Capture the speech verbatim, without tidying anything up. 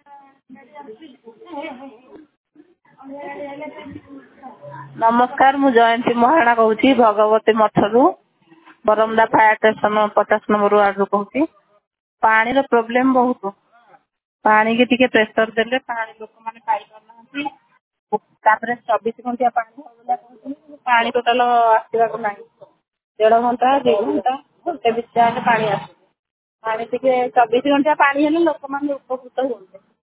नमस्कार मु जयंती महाराणा कहूँ भगवती मठरू बरमदा फायर स्टेशन पचास नंबर वार्ड रू कहूँ पानी रो प्रोब्लेम बहुत पानी की टिके प्रेशर देले पानी लोक माने पाई पारना तापर चौबीस घंटा पानी होगा कहूँ पानी टोटाल आसवा को नहीं डेढ़ घंटा दु घंटा घंटे भितर पानी आस पानी टिके चौबीस घंटा पानी हेले लोक माने उपकृत होते